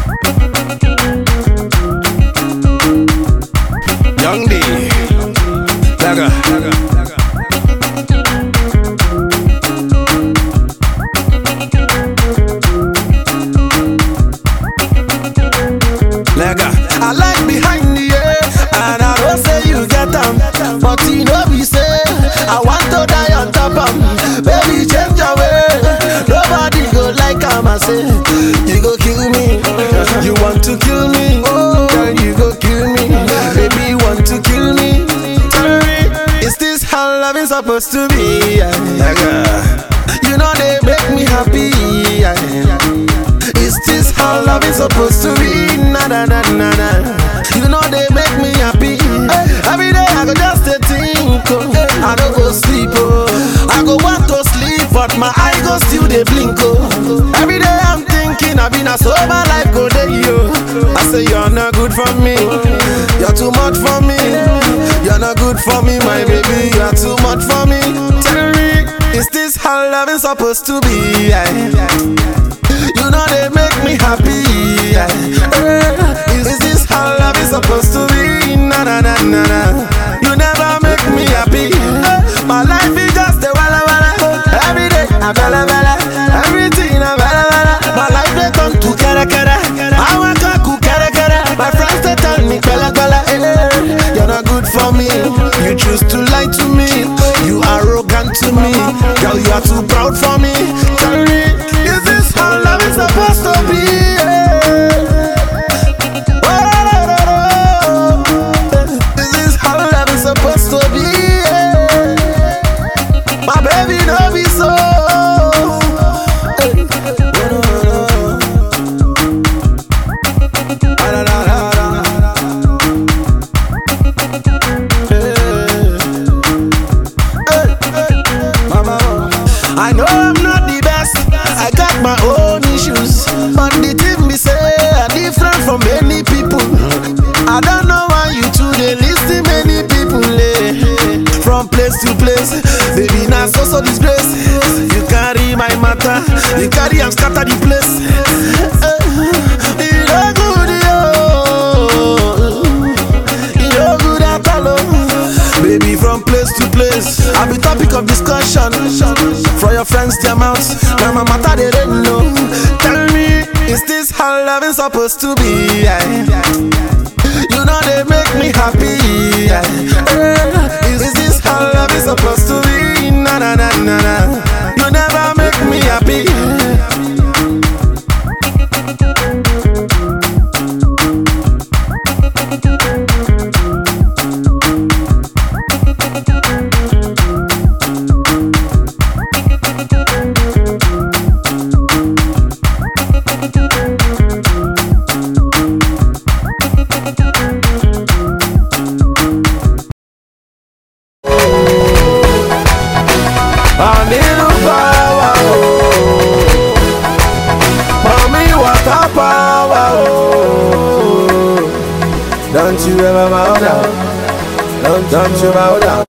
Young D, Laga. I like behind the air, and I don't say you get them, but you know we say I want to die on top of baby, change your way. Nobody go like I'm a say you go kill me. You want to kill me, girl, you go kill me. Baby, you want to kill me. Tell me, is this how love is supposed to be? You know they make me happy. Is this how love is supposed to be? Na na na na na. You know they make me happy. Every day I go just think, oh. I don't go sleep, oh. I go want to sleep, but my eye go still they blink, oh. Every day I'm thinking I've been a sober life go day, yo. I say you're not good for me. You're too much for me. You're not good for me, my baby. You're too much for me. Tell me, is this how love is supposed to be? You know they make me happy. Is this how love is supposed to be? Na na na na na. You never make me happy. My life is just a walla walla. Every day I bella bella. Everything I bella bella. My life they come to kara kara. I want to cook kara kara. My friends they tell me bella bella. You're not good for me. You choose to lie to me. You arrogant to me. Girl, you are too proud for me. Tell me, is this how love is supposed to be? Is this how love is supposed to be? My baby, no be so. I know I'm not the best, I got my own issues, but the thing me say are different from many people. I don't know why you two they listen many people from place to place. Baby, now so disgrace. You carry my matter, you carry and scatter the place. You no good, you no good at all. Baby, from place to place, I be topic of discussion. From your friends, their mouths, now my matter they don't know. Tell me, is this how love is supposed to be? You know they make me happy. Is this how love is supposed to be? Na na na na na. You never make me happy. Don't you ever bow down. Don't you bow down.